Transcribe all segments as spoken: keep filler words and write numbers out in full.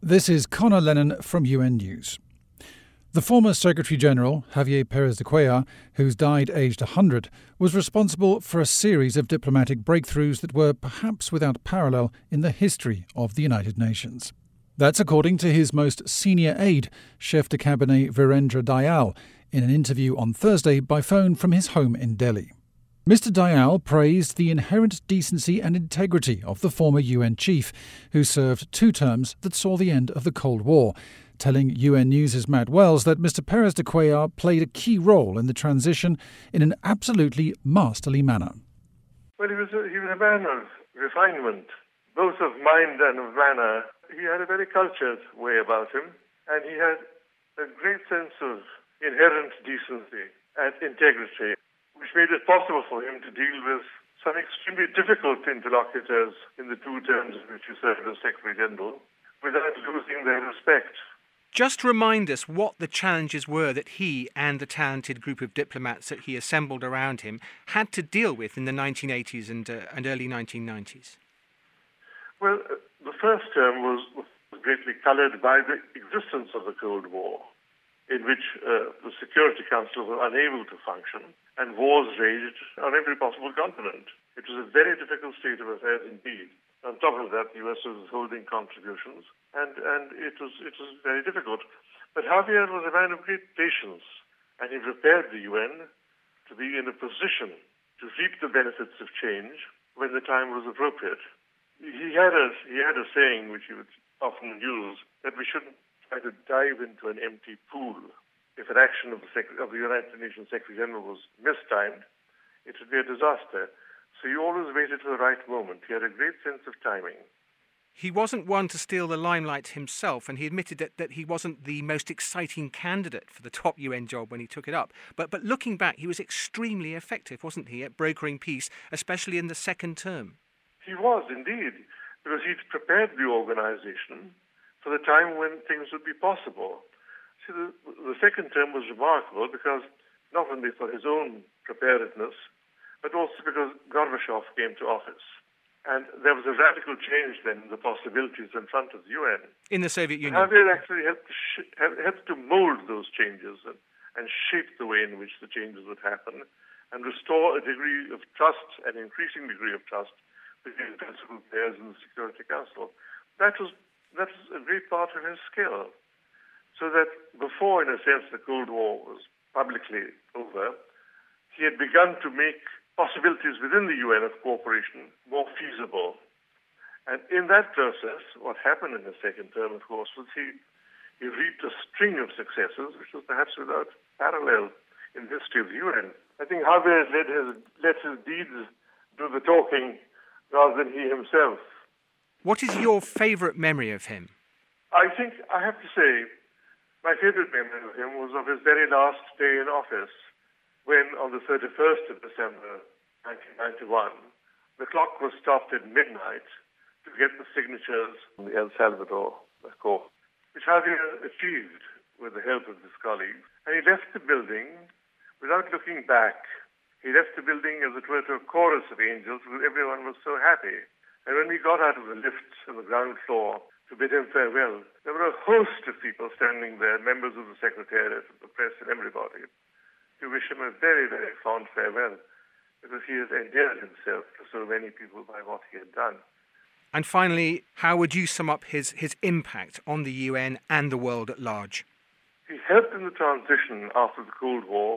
This is Conor Lennon from U N News. The former Secretary-General, Javier Pérez de Cuellar, who's died aged one hundred, was responsible for a series of diplomatic breakthroughs that were perhaps without parallel in the history of the United Nations. That's according to his most senior aide, Chef de Cabinet Virendra Dayal, in an interview on Thursday by phone from his home in Delhi. Mister Dayal praised the inherent decency and integrity of the former U N chief, who served two terms that saw the end of the Cold War, telling U N News' Matt Wells that Mister Pérez de Cuellar played a key role in the transition in an absolutely masterly manner. Well, he was a, he was a man of refinement, both of mind and of manner. He had a very cultured way about him, and he had a great sense of inherent decency and integrity, which made it possible for him to deal with some extremely difficult interlocutors in the two terms in which he served as Secretary-General without losing their respect. Just remind us what the challenges were that he and the talented group of diplomats that he assembled around him had to deal with in the nineteen eighties and, uh, and early nineteen nineties. Well, uh, the first term was, was greatly coloured by the existence of the Cold War, in which uh, the Security Council was unable to function and wars raged on every possible continent. It was a very difficult state of affairs indeed. On top of that, the U S was holding contributions, and, and it was it was very difficult. But Javier was a man of great patience, and he prepared the U N to be in a position to reap the benefits of change when the time was appropriate. He had a he had a saying which he would often use, that we shouldn't try to dive into an empty pool. If an action of the, Sec- of the United Nations Secretary-General was mistimed, it would be a disaster. So he always waited for the right moment. He had a great sense of timing. He wasn't one to steal the limelight himself, and he admitted that, that he wasn't the most exciting candidate for the top U N job when he took it up. But but looking back, he was extremely effective, wasn't he, at brokering peace, especially in the second term? He was, indeed, because he'd prepared the organization for the time when things would be possible. See, the, the second term was remarkable because not only for his own preparedness, but also because Gorbachev came to office. And there was a radical change then in the possibilities in front of the U N. In the Soviet Union. Javier actually helped to, sh- helped to mold those changes and, and shape the way in which the changes would happen and restore a degree of trust, an increasing degree of trust between principal players in the Security Council. That was, that was a great part of his skill. So that before, in a sense, the Cold War was publicly over, he had begun to make possibilities within the U N of cooperation more feasible. And in that process, what happened in the second term, of course, was he, he reaped a string of successes, which was perhaps without parallel in the history of the U N. I think Javier let his, let his deeds do the talking rather than he himself. What is your favourite memory of him? I think, I have to say, my favourite memory of him was of his very last day in office, when on the thirty-first of December nineteen ninety-one, the clock was stopped at midnight to get the signatures from the El Salvador Accord, which Javier achieved with the help of his colleagues. And he left the building without looking back. He left the building, as it were, to a chorus of angels, because everyone was so happy. And when we got out of the lift on the ground floor to bid him farewell, there were a host of people standing there, members of the Secretariat, the press, and everybody, to wish him a very, very fond farewell, because he has endeared himself to so many people by what he had done. And finally, how would you sum up his, his impact on the U N and the world at large? He helped in the transition after the Cold War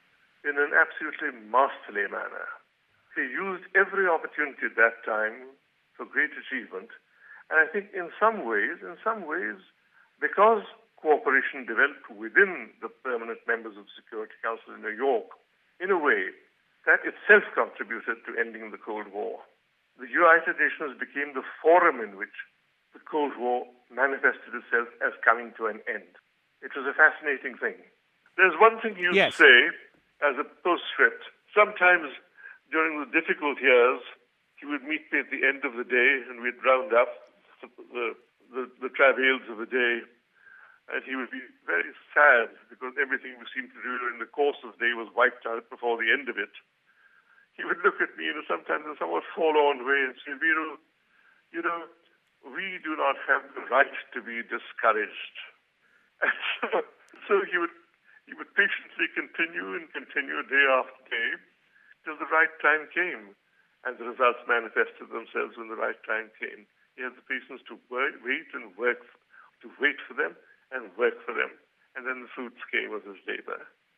in an absolutely masterly manner. He used every opportunity at that time for great achievement, and I think in some ways, in some ways, because cooperation developed within the permanent members of the Security Council in New York, in a way, that itself contributed to ending the Cold War. The United Nations became the forum in which the Cold War manifested itself as coming to an end. It was a fascinating thing. There's one thing you yes. say as a postscript. Sometimes during the difficult years, he would meet me at the end of the day and we'd round up the, the, the travails of the day. And he would be very sad because everything we seemed to do during the course of the day was wiped out before the end of it. He would look at me, you know, sometimes in a somewhat forlorn way and say, Viru, you know, we do not have the right to be discouraged. And so, so he would he would patiently continue and continue day after day till the right time came, and the results manifested themselves when the right time came. He had the patience to work, wait and work, to wait for them and work for them, and then the fruits came of his labor.